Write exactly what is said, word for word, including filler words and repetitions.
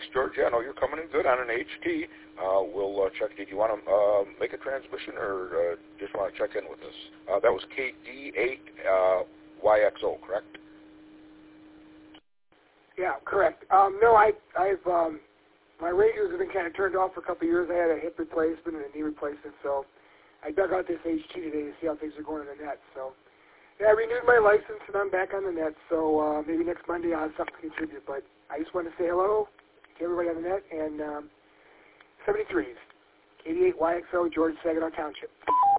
Thanks, George. Yeah, no, you're coming in good on an H T. Uh, we'll uh, check. Did you want to uh, make a transmission or uh, just want to check in with us? Uh, that was K D eight Y X O, correct? Yeah, correct. Um, no, I, I've um, my radios have been kind of turned off for a couple of years. I had a hip replacement and a knee replacement, so I dug out this H T today to see how things are going on the net. So yeah, I renewed my license and I'm back on the net. So uh, maybe next Monday I'll have something to contribute. But I just want to say hello to everybody on the net and um, seventy-threes, eighty-eight Y X O, George, Saginaw Township.